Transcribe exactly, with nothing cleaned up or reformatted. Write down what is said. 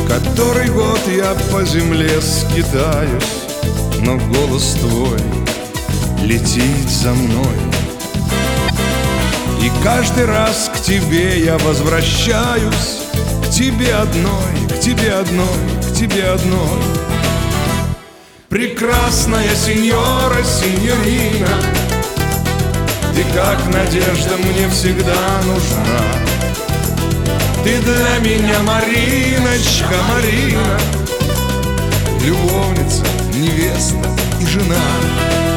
Который год я по земле скитаюсь, но голос твой летит за мной. И каждый раз к тебе я возвращаюсь, к тебе одной, к тебе одной, к тебе одной. Прекрасная сеньора, сеньорина, ты как надежда мне всегда нужна. Ты для меня Мариночка, Марина, любовница, невеста и жена.